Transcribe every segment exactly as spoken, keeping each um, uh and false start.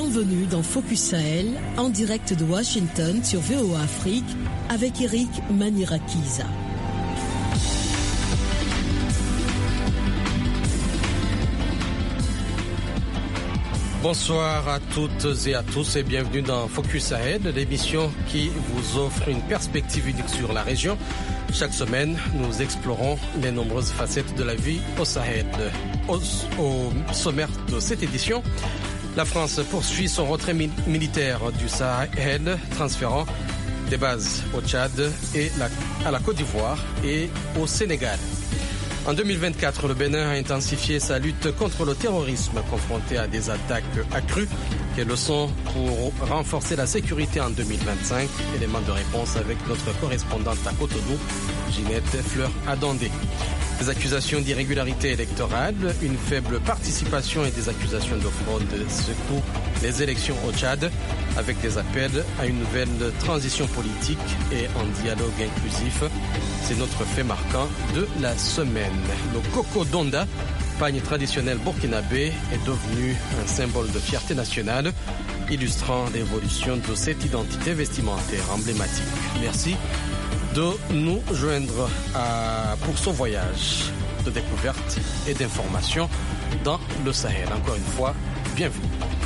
Bienvenue dans Focus Sahel, en direct de Washington sur V O A Afrique, avec Eric Manirakiza. Bonsoir à toutes et à tous et bienvenue dans Focus Sahel, l'émission qui vous offre une perspective unique sur la région. Chaque semaine, nous explorons les nombreuses facettes de la vie au Sahel. Au, au sommaire de cette édition, la France poursuit son retrait mi- militaire du Sahel, transférant des bases au Tchad et la, à la Côte d'Ivoire et au Sénégal. En deux mille vingt-quatre, le Bénin a intensifié sa lutte contre le terrorisme, confronté à des attaques accrues. Quelles leçons pour renforcer la sécurité en deux mille vingt-cinq? Élément de réponse avec notre correspondante à Cotonou, Ginette Fleur-Adondé. Des accusations d'irrégularité électorale, une faible participation et des accusations de fraude secouent les élections au Tchad, avec des appels à une nouvelle transition politique et un dialogue inclusif. C'est notre fait marquant de la semaine. Le Koko Donda, pagne traditionnel burkinabé, est devenu un symbole de fierté nationale, illustrant l'évolution de cette identité vestimentaire emblématique. Merci de nous joindre à, pour son voyage de découverte et d'information dans le Sahel. Encore une fois, bienvenue.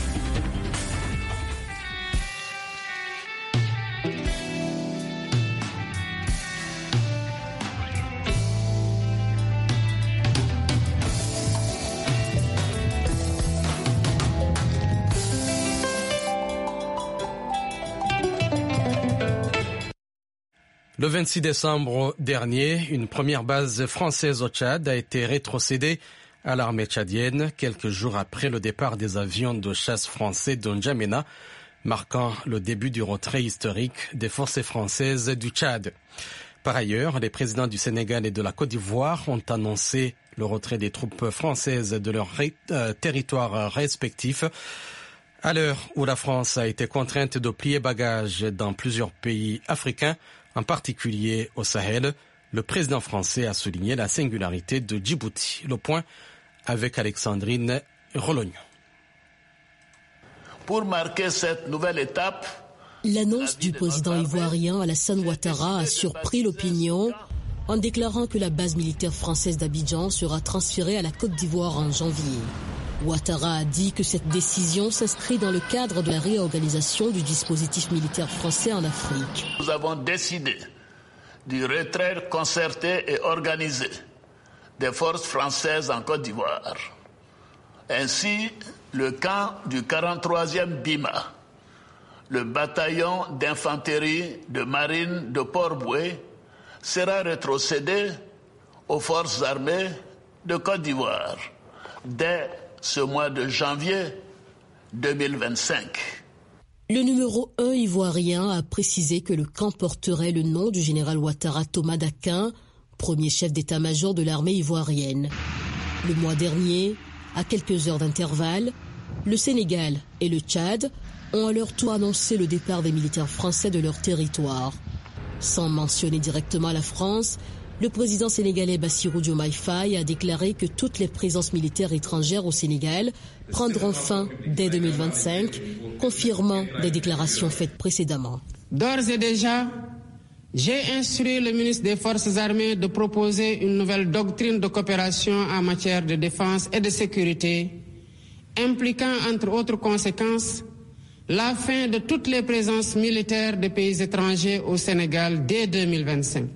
Le vingt-six décembre dernier, une première base française au Tchad a été rétrocédée à l'armée tchadienne quelques jours après le départ des avions de chasse français de N'Djamena, marquant le début du retrait historique des forces françaises du Tchad. Par ailleurs, les présidents du Sénégal et de la Côte d'Ivoire ont annoncé le retrait des troupes françaises de leurs ré- euh, territoires respectifs. À l'heure où la France a été contrainte de plier bagages dans plusieurs pays africains, en particulier au Sahel, le président français a souligné la singularité de Djibouti. Le point avec Alexandrine Rologno. Pour marquer cette nouvelle étape, l'annonce du président ivoirien Alassane Ouattara a surpris l'opinion en déclarant que la base militaire française d'Abidjan sera transférée à la Côte d'Ivoire en janvier. Ouattara a dit que cette décision s'inscrit dans le cadre de la réorganisation du dispositif militaire français en Afrique. Nous avons décidé du retrait concerté et organisé des forces françaises en Côte d'Ivoire. Ainsi, le camp du quarante-troisième B I M A, le bataillon d'infanterie de marine de Port-Boué, sera rétrocédé aux forces armées de Côte d'Ivoire dès ce mois de janvier deux mille vingt-cinq. Le numéro un ivoirien a précisé que le camp porterait le nom du général Ouattara Thomas Dakin, premier chef d'état-major de l'armée ivoirienne. Le mois dernier, à quelques heures d'intervalle, le Sénégal et le Tchad ont à leur tour annoncé le départ des militaires français de leur territoire. Sans mentionner directement la France, le président sénégalais Bassirou Diomaye Faye a déclaré que toutes les présences militaires étrangères au Sénégal prendront fin dès deux mille vingt-cinq, confirmant des déclarations faites précédemment. D'ores et déjà, j'ai instruit le ministre des Forces armées de proposer une nouvelle doctrine de coopération en matière de défense et de sécurité, impliquant entre autres conséquences la fin de toutes les présences militaires de pays étrangers au Sénégal dès deux mille vingt-cinq.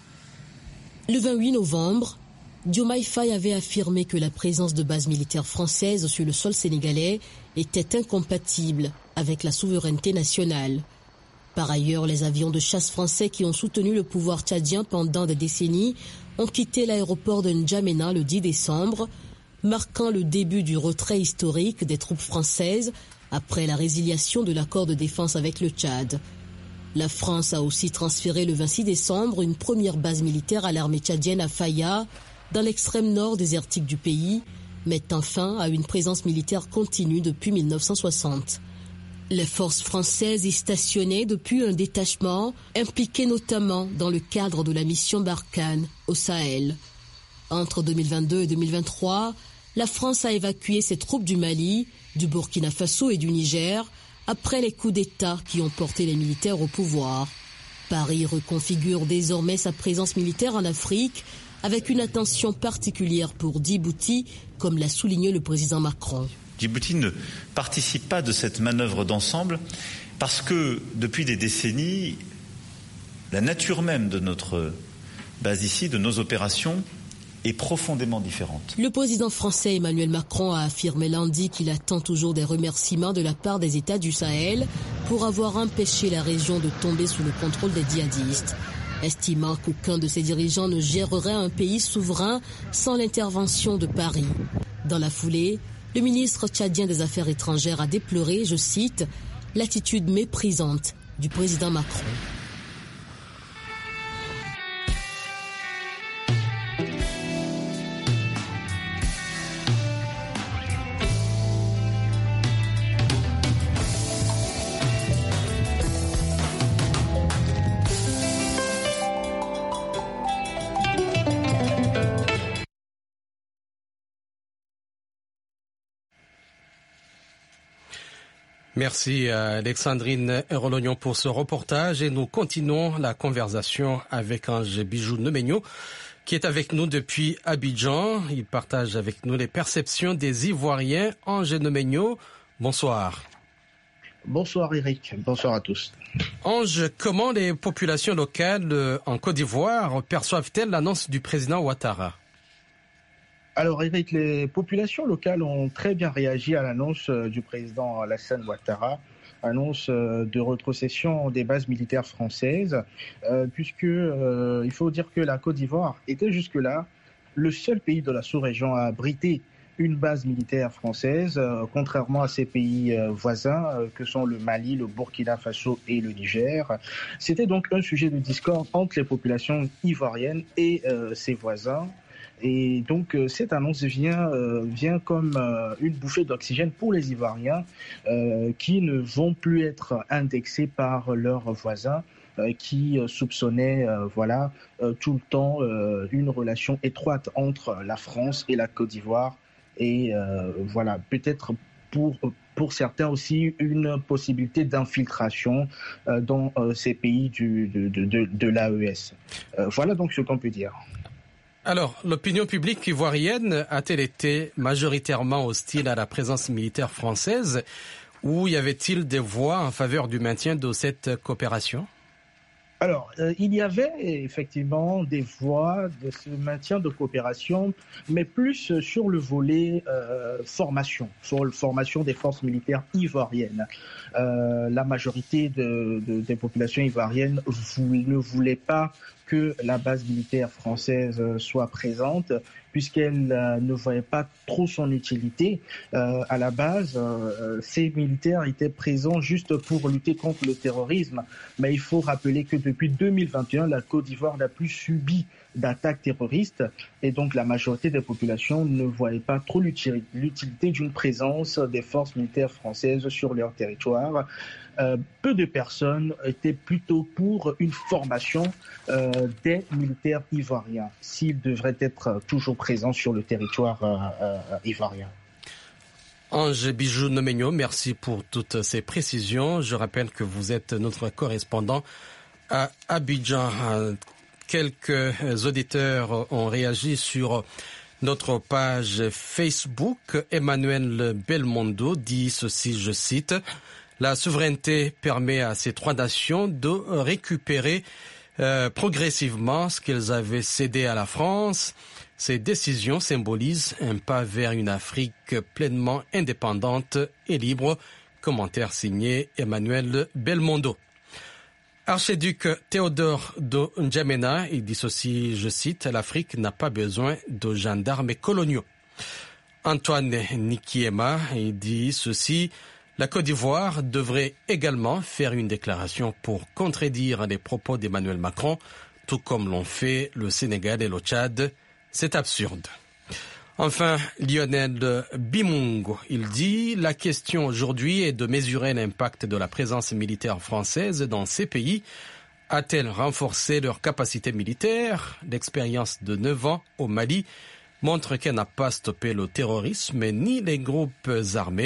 Le vingt-huit novembre, Diomaye Faye avait affirmé que la présence de bases militaires françaises sur le sol sénégalais était incompatible avec la souveraineté nationale. Par ailleurs, les avions de chasse français qui ont soutenu le pouvoir tchadien pendant des décennies ont quitté l'aéroport de N'Djamena le dix décembre, marquant le début du retrait historique des troupes françaises après la résiliation de l'accord de défense avec le Tchad. La France a aussi transféré le vingt-six décembre une première base militaire à l'armée tchadienne à Faya, dans l'extrême nord désertique du pays, mettant fin à une présence militaire continue depuis mille neuf cent soixante. Les forces françaises y stationnaient depuis un détachement, impliqué notamment dans le cadre de la mission Barkhane au Sahel. Entre deux mille vingt-deux et deux mille vingt-trois, la France a évacué ses troupes du Mali du Burkina Faso et du Niger après les coups d'État qui ont porté les militaires au pouvoir. Paris reconfigure désormais sa présence militaire en Afrique avec une attention particulière pour Djibouti, comme l'a souligné le président Macron. Djibouti ne participe pas de cette manœuvre d'ensemble parce que depuis des décennies, la nature même de notre base ici, de nos opérations, est profondément différente. Le président français Emmanuel Macron a affirmé lundi qu'il attend toujours des remerciements de la part des États du Sahel pour avoir empêché la région de tomber sous le contrôle des djihadistes, estimant qu'aucun de ses dirigeants ne gérerait un pays souverain sans l'intervention de Paris. Dans la foulée, le ministre tchadien des Affaires étrangères a déploré, je cite, « l'attitude méprisante du président Macron ». Merci Alexandrine Rolognon pour ce reportage et nous continuons la conversation avec Ange Bijou-Nomegno qui est avec nous depuis Abidjan. Il partage avec nous les perceptions des Ivoiriens. Ange Nomegno, bonsoir. Bonsoir Eric, bonsoir à tous. Ange, comment les populations locales en Côte d'Ivoire perçoivent-elles l'annonce du président Ouattara ? Alors Eric, les populations locales ont très bien réagi à l'annonce du président Alassane Ouattara, annonce de rétrocession des bases militaires françaises, euh, puisque euh, il faut dire que la Côte d'Ivoire était jusque-là le seul pays de la sous-région à abriter une base militaire française, euh, contrairement à ses pays euh, voisins euh, que sont le Mali, le Burkina Faso et le Niger. C'était donc un sujet de discorde entre les populations ivoiriennes et euh, ses voisins. Et donc euh, cette annonce vient, euh, vient comme euh, une bouffée d'oxygène pour les Ivoiriens euh, qui ne vont plus être indexés par leurs voisins euh, qui euh, soupçonnaient euh, voilà, euh, tout le temps euh, une relation étroite entre la France et la Côte d'Ivoire. Et euh, voilà, peut-être pour, pour certains aussi une possibilité d'infiltration euh, dans euh, ces pays du, de, de, de, de l'A E S. Euh, voilà donc ce qu'on peut dire. Alors, l'opinion publique ivoirienne a-t-elle été majoritairement hostile à la présence militaire française ou y avait-il des voix en faveur du maintien de cette coopération ? Alors, euh, il y avait effectivement des voix de ce maintien de coopération, mais plus sur le volet euh, formation, sur la formation des forces militaires ivoiriennes. Euh, la majorité de, de, des populations ivoiriennes vous, ne voulaient pas que la base militaire française soit présente, puisqu'elle euh, ne voyait pas trop son utilité. Euh, à la base, euh, ces militaires étaient présents juste pour lutter contre le terrorisme. Mais il faut rappeler que depuis deux mille vingt et un, la Côte d'Ivoire n'a plus subi d'attaques terroristes. Et donc la majorité des populations ne voyait pas trop l'utilité d'une présence des forces militaires françaises sur leur territoire. Euh, peu de personnes étaient plutôt pour une formation euh, des militaires ivoiriens, s'ils devraient être toujours présents sur le territoire euh, euh, ivoirien. Ange Bijou-Nomegno, merci pour toutes ces précisions. Je rappelle que vous êtes notre correspondant à Abidjan. Quelques auditeurs ont réagi sur notre page Facebook. Emmanuel Belmondo dit ceci, je cite: « La souveraineté permet à ces trois nations de récupérer euh, progressivement ce qu'elles avaient cédé à la France. Ces décisions symbolisent un pas vers une Afrique pleinement indépendante et libre. » Commentaire signé Emmanuel Belmondo. Archiduc Théodore de N'Djamena, il dit ceci, je cite: « L'Afrique n'a pas besoin de gendarmes coloniaux. » Antoine Nikiema, il dit ceci: « La Côte d'Ivoire devrait également faire une déclaration pour contredire les propos d'Emmanuel Macron, tout comme l'ont fait le Sénégal et le Tchad. C'est absurde. » Enfin, Lionel Bimungo, il dit « La question aujourd'hui est de mesurer l'impact de la présence militaire française dans ces pays. A-t-elle renforcé leur capacité militaire? L'expérience de neuf ans au Mali montre qu'elle n'a pas stoppé le terrorisme ni les groupes armés,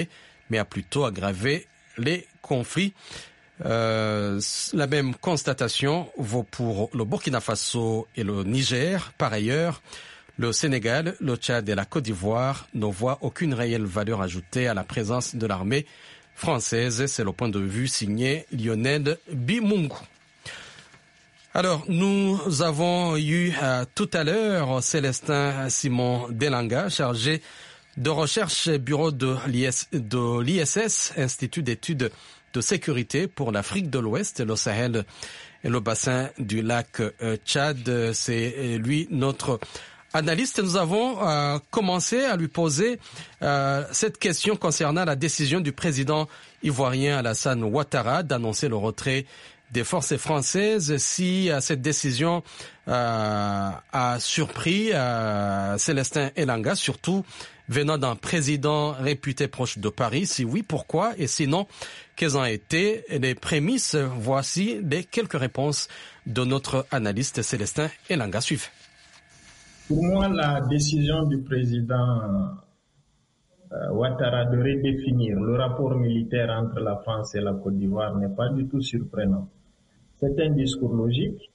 mais a plutôt aggravé les conflits. Euh, la même constatation vaut pour le Burkina Faso et le Niger. Par ailleurs, le Sénégal, le Tchad et la Côte d'Ivoire ne voient aucune réelle valeur ajoutée à la présence de l'armée française. C'est le point de vue signé Lionel Bimungu. Alors, nous avons eu euh, tout à l'heure Célestin Simon Delanga, chargé de recherche bureau de l'I S S, Institut d'études de sécurité pour l'Afrique de l'Ouest, le Sahel et le bassin du lac euh, Tchad. C'est lui notre analyste. Nous avons euh, commencé à lui poser euh, cette question concernant la décision du président ivoirien Alassane Ouattara d'annoncer le retrait des forces françaises. Si euh, cette décision euh, a surpris euh, Célestin Elanga, surtout venant d'un président réputé proche de Paris. Si oui, pourquoi? Et sinon, quelles ont été les prémices? Voici les quelques réponses de notre analyste Célestin Elanga. Suivez. Pour moi, la décision du président euh, Ouattara de redéfinir le rapport militaire entre la France et la Côte d'Ivoire n'est pas du tout surprenant. C'est un discours logique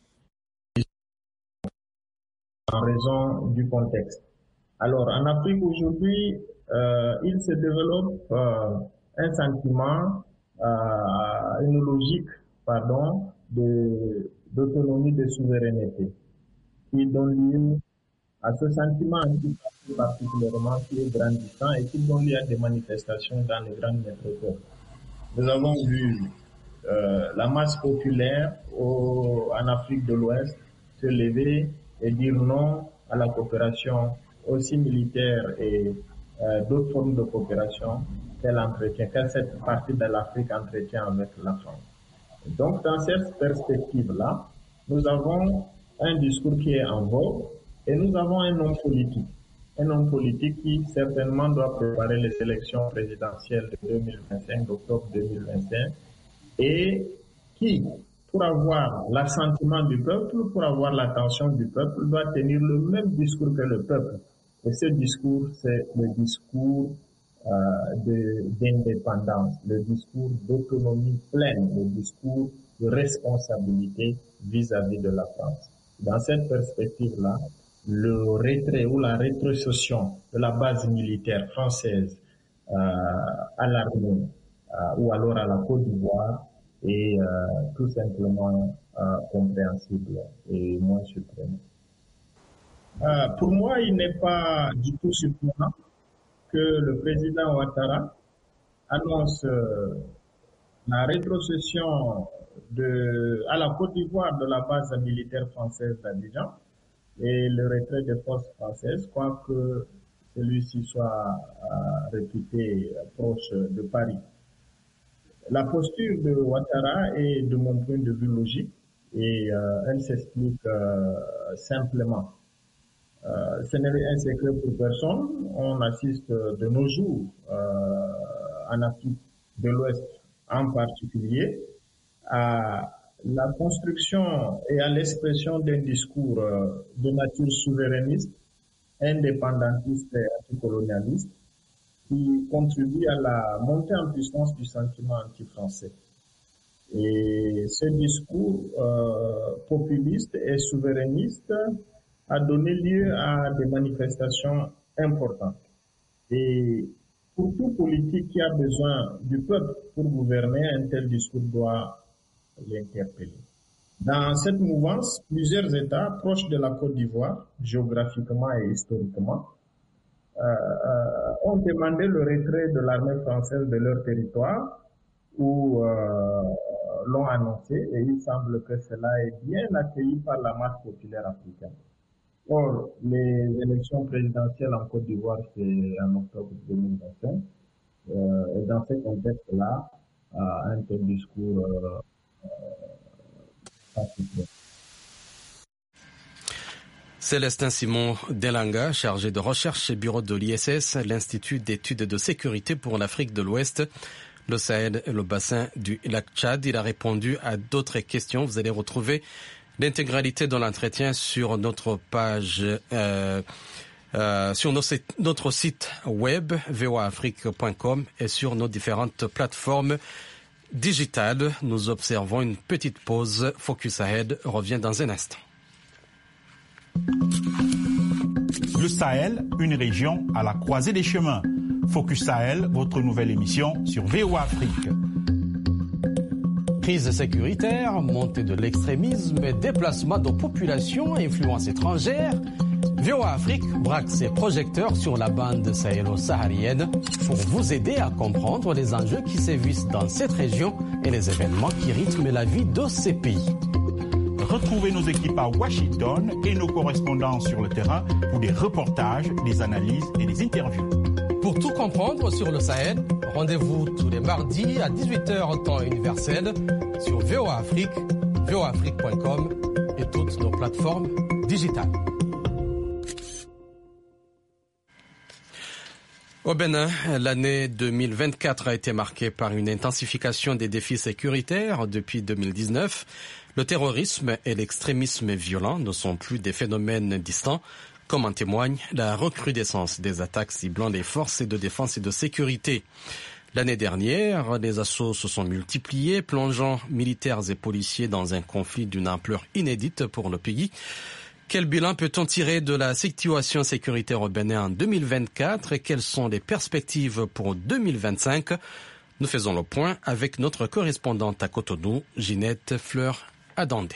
en raison du contexte. Alors, en Afrique aujourd'hui, euh, il se développe euh, un sentiment, euh, une logique, pardon, de, d'autonomie, de souveraineté, qui donne lieu à ce sentiment anti particulièrement qui est grandissant et qui donne lieu à des manifestations dans les grandes métropoles. Nous avons vu euh, la masse populaire au, en Afrique de l'Ouest se lever et dire non à la coopération aussi militaire et euh, d'autres formes de coopération qu'elle entretient, que cette partie de l'Afrique entretient avec la France. Donc, dans cette perspective-là, nous avons un discours qui est en vogue et nous avons un homme politique. Un homme politique qui certainement doit préparer les élections présidentielles de deux mille vingt-cinq, d'octobre deux mille vingt-cinq, et qui, pour avoir l'assentiment du peuple, pour avoir l'attention du peuple, doit tenir le même discours que le peuple. Et ce discours, c'est le discours euh, de, d'indépendance, le discours d'autonomie pleine, le discours de responsabilité vis-à-vis de la France. Dans cette perspective-là, le retrait ou la rétrocession de la base militaire française euh, à l'armée euh, ou alors à la Côte d'Ivoire est euh, tout simplement euh, compréhensible et moins surprenant. Euh, pour moi, il n'est pas du tout surprenant que le président Ouattara annonce euh, la rétrocession de, à la Côte d'Ivoire de la base militaire française d'Abidjan et le retrait des forces françaises, quoique celui-ci soit euh, réputé proche de Paris. La posture de Ouattara est, de mon point de vue, logique et euh, elle s'explique euh, simplement. Euh, ce n'est un secret pour personne. On assiste de nos jours, euh, en Afrique de l'Ouest en particulier, à la construction et à l'expression d'un discours euh, de nature souverainiste, indépendantiste et anticolonialiste, qui contribue à la montée en puissance du sentiment anti-français. Et ce discours euh, populiste et souverainiste a donné lieu à des manifestations importantes. Et pour tout politique qui a besoin du peuple pour gouverner, un tel discours doit l'interpeller. Dans cette mouvance, plusieurs États proches de la Côte d'Ivoire, géographiquement et historiquement, euh, euh, ont demandé le retrait de l'armée française de leur territoire ou euh, l'ont annoncé et il semble que cela est bien accueilli par la masse populaire africaine. Or, les élections présidentielles en Côte d'Ivoire, c'est en octobre deux mille vingt-cinq. Euh, et dans ce contexte-là, euh, un tel discours euh, euh, particulier. Célestin Simon Delanga, chargé de recherche et bureau de l'I S S, l'Institut d'études de sécurité pour l'Afrique de l'Ouest, le Sahel et le bassin du lac Tchad. Il a répondu à d'autres questions. Vous allez retrouver l'intégralité de l'entretien sur notre page euh, euh, sur nos, notre site web v o a afrique point com et sur nos différentes plateformes digitales. Nous observons une petite pause. Focus Ahead revient dans un instant. Le Sahel, une région à la croisée des chemins. Focus Sahel, votre nouvelle émission sur V O A Afrique. Crise sécuritaire, montée de l'extrémisme et déplacement de populations à influence étrangère. V O A Afrique braque ses projecteurs sur la bande sahélo-saharienne pour vous aider à comprendre les enjeux qui sévissent dans cette région et les événements qui rythment la vie de ces pays. Retrouvez nos équipes à Washington et nos correspondants sur le terrain pour des reportages, des analyses et des interviews. Pour tout comprendre sur le Sahel, rendez-vous tous les mardis à dix-huit heures temps universel sur V O A Afrique, v o a afrique point com et toutes nos plateformes digitales. Au Bénin, l'année deux mille vingt-quatre a été marquée par une intensification des défis sécuritaires depuis deux mille dix-neuf. Le terrorisme et l'extrémisme violent ne sont plus des phénomènes distants, comme en témoigne la recrudescence des attaques ciblant les forces de défense et de sécurité. L'année dernière, les assauts se sont multipliés, plongeant militaires et policiers dans un conflit d'une ampleur inédite pour le pays. Quel bilan peut-on tirer de la situation sécuritaire au Bénin en deux mille vingt-quatre et quelles sont les perspectives pour deux mille vingt-cinq? Nous faisons le point avec notre correspondante à Cotonou, Ginette Fleur-Adandé.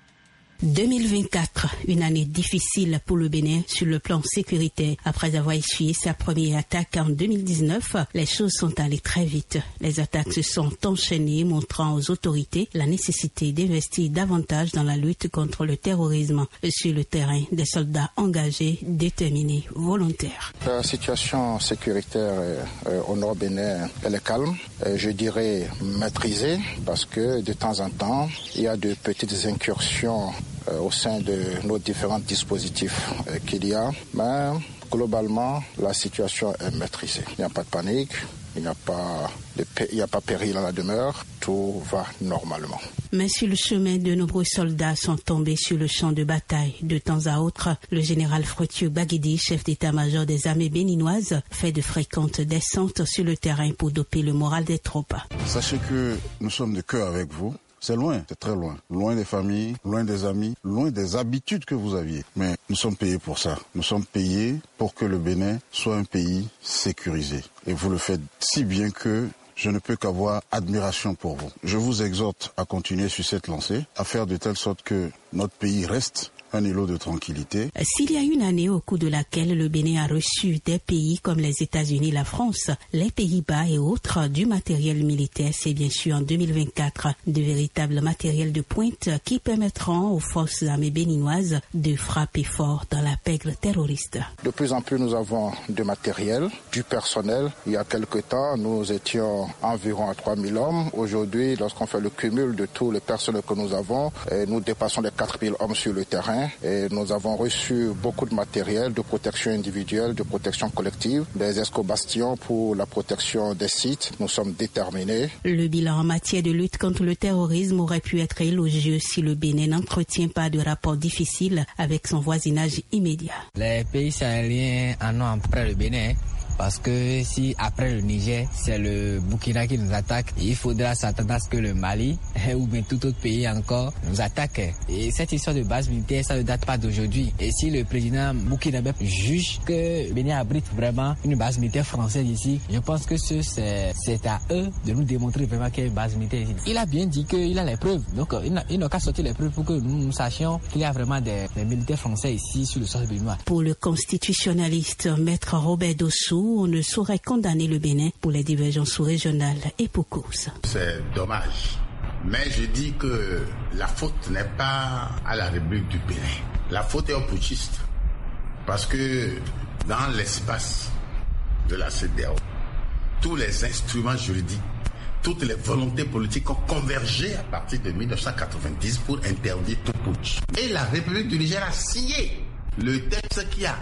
deux mille vingt-quatre, une année difficile pour le Bénin sur le plan sécuritaire. Après avoir essuyé sa première attaque en deux mille dix-neuf, les choses sont allées très vite. Les attaques se sont enchaînées, montrant aux autorités la nécessité d'investir davantage dans la lutte contre le terrorisme. Sur le terrain, des soldats engagés, déterminés, volontaires. La situation sécuritaire euh, au nord Bénin, elle est calme, euh, je dirais maîtrisée, parce que de temps en temps, il y a de petites incursions Euh, au sein de nos différents dispositifs euh, qu'il y a, mais globalement, la situation est maîtrisée. Il n'y a pas de panique, il n'y a pas de p- il n'y a pas péril à la demeure, tout va normalement. Mais sur le chemin, de nombreux soldats sont tombés sur le champ de bataille. De temps à autre, le général Frotieux Baguidi, chef d'état-major des armées béninoises, fait de fréquentes descentes sur le terrain pour doper le moral des troupes. Sachez que nous sommes de cœur avec vous. C'est loin, c'est très loin. Loin des familles, loin des amis, loin des habitudes que vous aviez. Mais nous sommes payés pour ça. Nous sommes payés pour que le Bénin soit un pays sécurisé. Et vous le faites si bien que je ne peux qu'avoir admiration pour vous. Je vous exhorte à continuer sur cette lancée, à faire de telle sorte que notre pays reste un îlot de tranquillité. S'il y a une année au cours de laquelle le Bénin a reçu des pays comme les États-Unis, la France, les Pays-Bas et autres du matériel militaire, c'est bien sûr en deux mille vingt-quatre de véritables matériels de pointe qui permettront aux forces armées béninoises de frapper fort dans la pègre terroriste. De plus en plus, nous avons du matériel, du personnel. Il y a quelque temps, nous étions environ à trois mille hommes. Aujourd'hui, lorsqu'on fait le cumul de tous les personnels que nous avons, nous dépassons les quatre mille hommes sur le terrain. Et nous avons reçu beaucoup de matériel de protection individuelle, de protection collective, des escobastions pour la protection des sites. Nous sommes déterminés. Le bilan en matière de lutte contre le terrorisme aurait pu être élogieux si le Bénin n'entretient pas de rapports difficiles avec son voisinage immédiat. Les pays sahéliens en ont après le Bénin. Parce que si après le Niger, c'est le Burkina qui nous attaque, il faudra s'attendre à ce que le Mali ou bien tout autre pays encore nous attaque. Et cette histoire de base militaire, ça ne date pas d'aujourd'hui. Et si le président burkinabé juge que Bénin abrite vraiment une base militaire française ici, je pense que ce, c'est, c'est à eux de nous démontrer vraiment qu'il y a une base militaire ici. Il a bien dit qu'il a les preuves. Donc il n'a qu'à sortir les preuves pour que nous, nous sachions qu'il y a vraiment des, des militaires français ici sur le sol béninois. Pour le constitutionnaliste Maître Robert Dossou, on ne saurait condamner le Bénin pour les divergences sous-régionales et pour cause. C'est dommage. Mais je dis que la faute n'est pas à la République du Bénin. La faute est aux putschistes. Parce que dans l'espace de la C E D E A O, tous les instruments juridiques, toutes les volontés politiques ont convergé à partir de mille neuf cent quatre-vingt-dix pour interdire tout putsch. Et la République du Niger a signé le texte qui a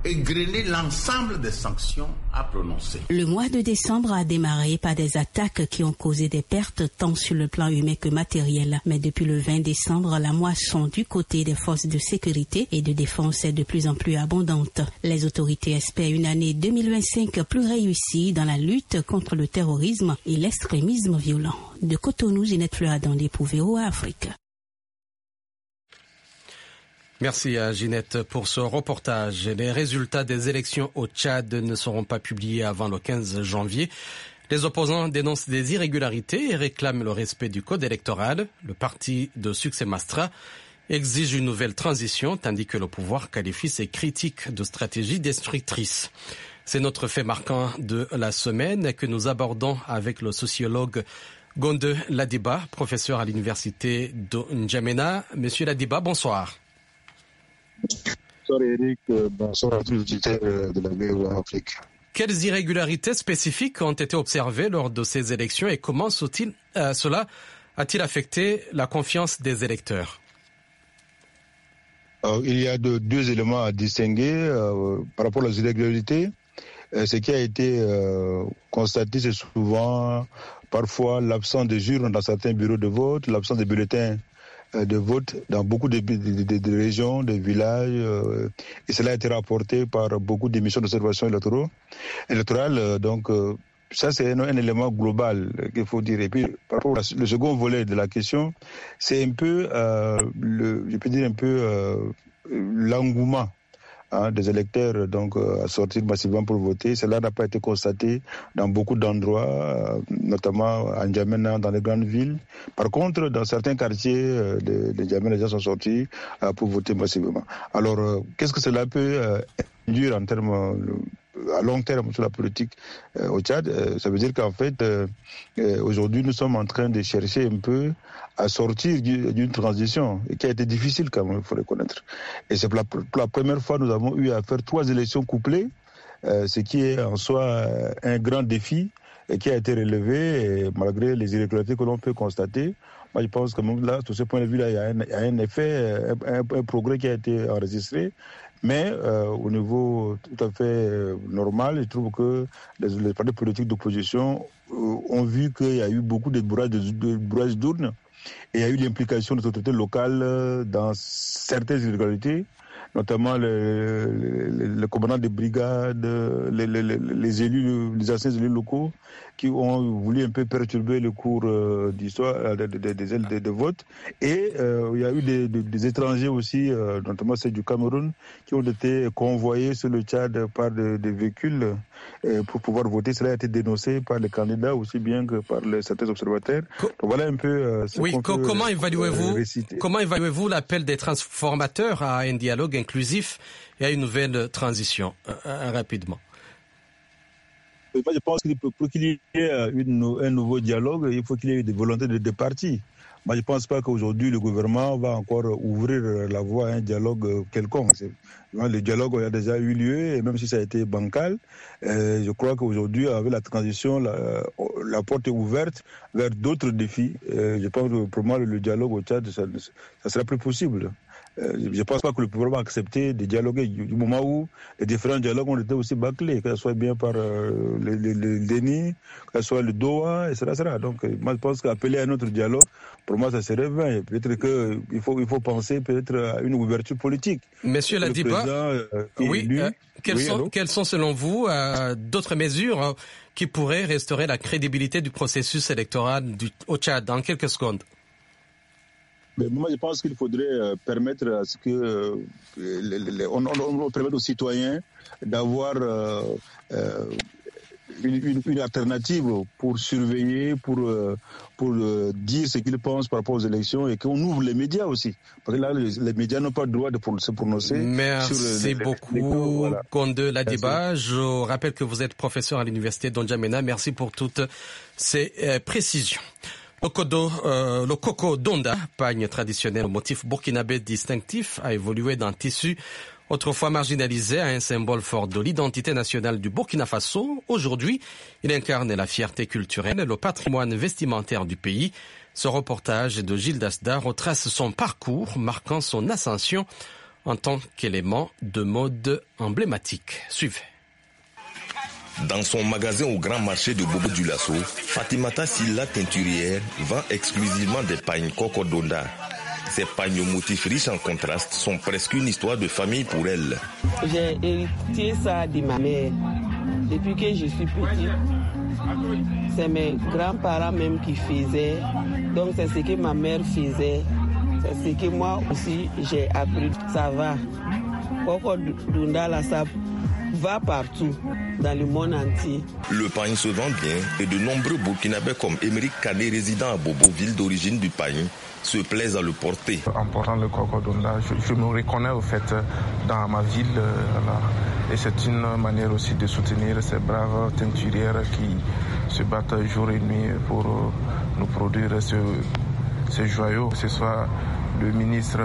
égrener l'ensemble des sanctions à prononcer. Le mois de décembre a démarré par des attaques qui ont causé des pertes tant sur le plan humain que matériel. Mais depuis le vingt décembre, la moisson du côté des forces de sécurité et de défense est de plus en plus abondante. Les autorités espèrent une année deux mille vingt-cinq plus réussie dans la lutte contre le terrorisme et l'extrémisme violent. De Cotonou, Ginette Fleur-Adandé pour V O A Afrique. Merci à Ginette pour ce reportage. Les résultats des élections au Tchad ne seront pas publiés avant le quinze janvier. Les opposants dénoncent des irrégularités et réclament le respect du code électoral. Le parti de Succès Mastra exige une nouvelle transition, tandis que le pouvoir qualifie ses critiques de stratégie destructrice. C'est notre fait marquant de la semaine que nous abordons avec le sociologue Gonde Ladiba, professeur à l'université de N'Djamena. Monsieur Ladiba, bonsoir. Bonsoir Eric, bonsoir à tous les auditeurs de la V O A Afrique. Quelles irrégularités spécifiques ont été observées lors de ces élections et comment euh, cela a-t-il affecté la confiance des électeurs? Alors, il y a de, deux éléments à distinguer euh, par rapport aux irrégularités. Euh, ce qui a été euh, constaté, c'est souvent parfois l'absence de urnes dans certains bureaux de vote, l'absence de bulletins de vote dans beaucoup de, de, de, de régions, de villages, euh, et cela a été rapporté par beaucoup d'émissions d'observation électorale. Euh, donc, euh, ça, c'est un, un élément global qu'il faut dire. Et puis, par rapport au second volet de la question, c'est un peu, euh, le, je peux dire un peu euh, l'engouement hein, des électeurs donc euh, à sortir massivement pour voter. Cela n'a pas été constaté dans beaucoup d'endroits, euh, notamment à N'Djamena, dans les grandes villes. Par contre, dans certains quartiers euh, de, de N'Djamena, les gens sont sortis euh, pour voter massivement. Alors, euh, qu'est-ce que cela peut euh, induire en termes euh, à long terme sur la politique euh, au Tchad? euh, Ça veut dire qu'en fait, euh, euh, aujourd'hui, nous sommes en train de chercher un peu à sortir d'une transition qui a été difficile quand même, il faut reconnaître. Et c'est pour la, pour la première fois nous avons eu à faire trois élections couplées, euh, ce qui est en soi euh, un grand défi et qui a été relevé et malgré les irrégularités que l'on peut constater. Moi je pense que même là, de ce point de vue-là, il y a un, il y a un effet, un, un, un progrès qui a été enregistré. Mais euh, au niveau tout à fait euh, normal, je trouve que les, les partis politiques d'opposition euh, ont vu qu'il y a eu beaucoup de bourrages de, de bourrages d'urnes. Et il y a eu l'implication des autorités locales dans certaines irrégularités, notamment le, le, le commandant des brigades, les, les, les élus, les anciens élus locaux qui ont voulu un peu perturber le cours euh, d'histoire des de, de, de, de, de vote. Et euh, il y a eu des, des, des étrangers aussi, euh, notamment ceux du Cameroun, qui ont été convoyés sur le Tchad par des de véhicules euh, pour pouvoir voter. Cela a été dénoncé par les candidats aussi bien que par les, certains observateurs. Donc voilà un peu euh, ce oui, qu'on co- peut, comment évaluez-vous réciter. Comment évaluez-vous l'appel des transformateurs à un dialogue inclusif et à une nouvelle transition euh, euh, rapidement? Moi, je pense que pour qu'il y ait une, un nouveau dialogue, il faut qu'il y ait des volontés de deux parties. Moi, je ne pense pas qu'aujourd'hui, le gouvernement va encore ouvrir la voie à un dialogue quelconque. Le dialogue a déjà eu lieu, et même si ça a été bancal, euh, je crois qu'aujourd'hui, avec la transition, la, la porte est ouverte vers d'autres défis. Euh, je pense que pour moi, le dialogue au Tchad, ça, ça sera plus possible. Euh, je ne pense pas que le pouvoir va accepter de dialoguer du moment où les différents dialogues ont été aussi bâclés, que ce soit bien par euh, le, le, le déni, que ce soit le Doha, et cetera. Donc, moi, je pense qu'appeler à un autre dialogue, pour moi, ça serait vain. Peut-être qu'il faut, il faut penser peut-être à une ouverture politique. Monsieur Ladiba, euh, oui, élu, euh, quelles, oui, sont, quelles sont selon vous euh, d'autres mesures euh, qui pourraient restaurer la crédibilité du processus électoral du, au Tchad en quelques secondes? Mais moi, je pense qu'il faudrait euh, permettre à ce que euh, les, les, on, on, on permette aux citoyens d'avoir euh, euh, une, une, une alternative pour surveiller, pour euh, pour euh, dire ce qu'ils pensent par rapport aux élections et qu'on ouvre les médias aussi, parce que là, les, les médias n'ont pas le droit de se prononcer. Merci sur les, beaucoup, les, les, les, voilà. Gonde Ladiba. Je rappelle que vous êtes professeur à l'université d'N'Djamena. Merci pour toutes ces euh, précisions. Le, kodo, euh, le Koko Donda, pagne traditionnel au motif burkinabé distinctif, a évolué d'un tissu autrefois marginalisé à un symbole fort de l'identité nationale du Burkina Faso. Aujourd'hui, il incarne la fierté culturelle et le patrimoine vestimentaire du pays. Ce reportage de Gilles Dasda retrace son parcours, marquant son ascension en tant qu'élément de mode emblématique. Suivez. Dans son magasin au grand marché de Bobo Dioulasso, Fatimata Silla teinturière vend exclusivement des pagnes Coco Donda. Ces pagnes aux motifs riches en contraste sont presque une histoire de famille pour elle. J'ai hérité ça de ma mère. Depuis que je suis petite, c'est mes grands-parents même qui faisaient. Donc c'est ce que ma mère faisait. C'est ce que moi aussi j'ai appris. Ça va. Coco Donda, là, ça va partout dans le monde entier. Le pagne se vend bien et de nombreux Burkinabés comme Émeric Kané, résident à Bobo, ville d'origine du pagne, se plaisent à le porter. En portant le Coco Donda, je, je me reconnais au fait dans ma ville. Euh, voilà. Et c'est une manière aussi de soutenir ces braves teinturières qui se battent jour et nuit pour euh, nous produire ce, ce joyau. Que ce soit le ministre,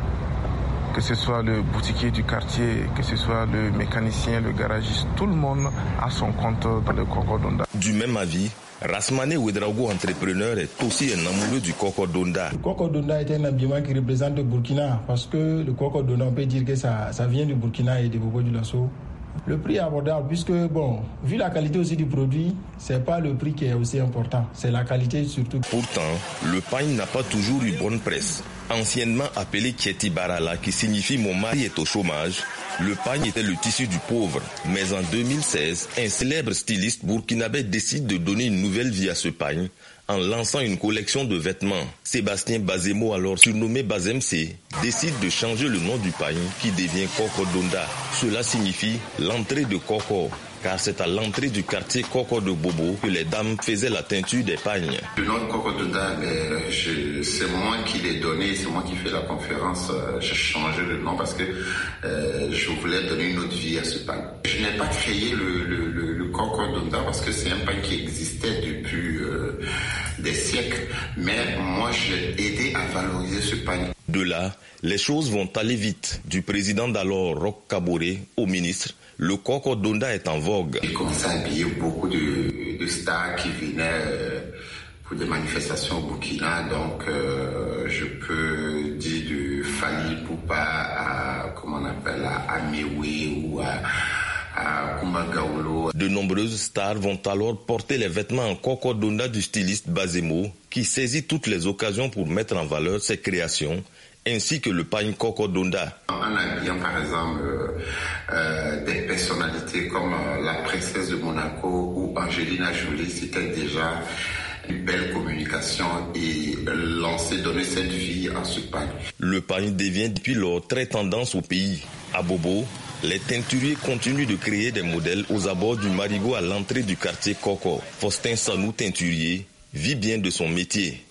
que ce soit le boutiquier du quartier, que ce soit le mécanicien, le garagiste, tout le monde a son compte dans le Coco Donda. Du même avis, Rasmane Ouedraogo, entrepreneur, est aussi un amoureux du Coco Donda. Le Coco Donda est un habillement qui représente le Burkina, parce que le Coco Donda, on peut dire que ça, ça vient du Burkina et de Bobo Dioulasso. Le prix est abordable puisque, bon, vu la qualité aussi du produit, c'est pas le prix qui est aussi important, c'est la qualité surtout. Pourtant, le pagne n'a pas toujours eu bonne presse. Anciennement appelé Kieti Barala, qui signifie mon mari est au chômage, le pagne était le tissu du pauvre. Mais en deux mille seize, un célèbre styliste burkinabé décide de donner une nouvelle vie à ce pagne en lançant une collection de vêtements. Sébastien Bazemo, alors surnommé Bazemc, décide de changer le nom du pagne qui devient Coco Donda. Cela signifie l'entrée de Coco, car c'est à l'entrée du quartier Coco de Bobo que les dames faisaient la teinture des pagnes. Le nom de Coco Donda, c'est moi qui l'ai donné, c'est moi qui fais la conférence. J'ai changé le nom parce que euh, je voulais donner une autre vie à ce pagne. Je n'ai pas créé le, le, le, le Coco Donda parce que c'est un pagne qui existait depuis euh, des siècles, mais moi j'ai aidé à valoriser ce pagne. De là, les choses vont aller vite. Du président d'alors, Roch Kaboré, au ministre, le Coco Donda est en vogue. J'ai commencé à habiller beaucoup de, de stars qui venaient euh, pour des manifestations au Burkina. Donc, euh, je peux dire de Fali Poupa à, comment on appelle, à Amewe ou à, à Kumagaolo. De nombreuses stars vont alors porter les vêtements en Coco Donda du styliste Bazemo, qui saisit toutes les occasions pour mettre en valeur ses créations, ainsi que le pagne Coco Donda. En habillant par exemple euh, euh, des personnalités comme euh, la princesse de Monaco ou Angelina Jolie, c'était déjà une belle communication et lancer, donner cette vie à ce pagne. Le pagne devient depuis lors très tendance au pays. À Bobo, les teinturiers continuent de créer des modèles aux abords du Marigot à l'entrée du quartier Coco. Faustin Sanou, teinturier, vit bien de son métier.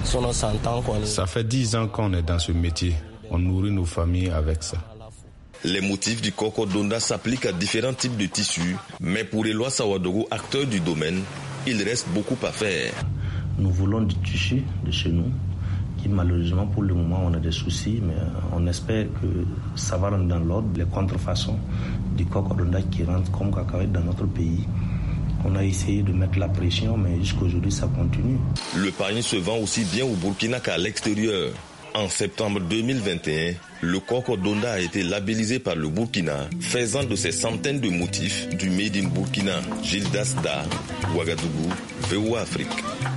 Ça fait dix ans qu'on est dans ce métier. On nourrit nos familles avec ça. Les motifs du Coco Donda s'appliquent à différents types de tissus, mais pour Éloi Sawadogo, acteur du domaine, il reste beaucoup à faire. Nous voulons du tissu de chez nous, qui malheureusement pour le moment on a des soucis, mais on espère que ça va rentrer dans l'ordre. Les contrefaçons du Coco Donda qui rentrent comme cacahuètes dans notre pays. On a essayé de mettre la pression, mais jusqu'aujourd'hui ça continue. Le pagne se vend aussi bien au Burkina qu'à l'extérieur. En septembre deux mille vingt et un, le Coco Donda a été labellisé par le Burkina, faisant de ces centaines de motifs du Made in Burkina. Gilles Dasda, Ouagadougou, V O A Afrique.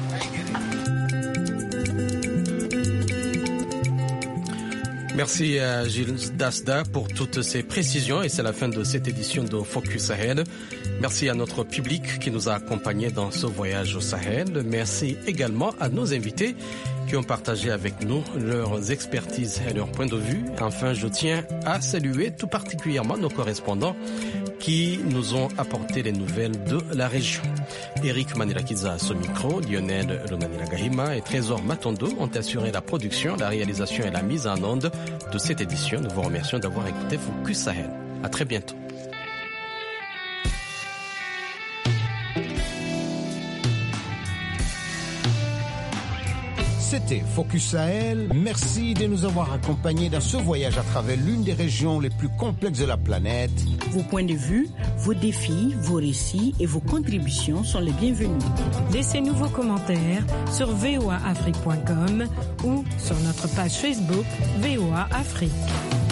Merci à Gilles Dasda pour toutes ces précisions et c'est la fin de cette édition de Focus Sahel. Merci à notre public qui nous a accompagnés dans ce voyage au Sahel. Merci également à nos invités qui ont partagé avec nous leurs expertises et leurs points de vue. Enfin, je tiens à saluer tout particulièrement nos correspondants qui nous ont apporté les nouvelles de la région. Eric Manilakiza à ce micro, Lionel Lonanilagahima et Trésor Matondo ont assuré la production, la réalisation et la mise en onde de cette édition. Nous vous remercions d'avoir écouté Focus Sahel. À très bientôt. C'était Focus Sahel. Merci de nous avoir accompagnés dans ce voyage à travers l'une des régions les plus complexes de la planète. Vos points de vue, vos défis, vos récits et vos contributions sont les bienvenus. Laissez-nous vos commentaires sur v o a afrique point com ou sur notre page Facebook V O A Afrique.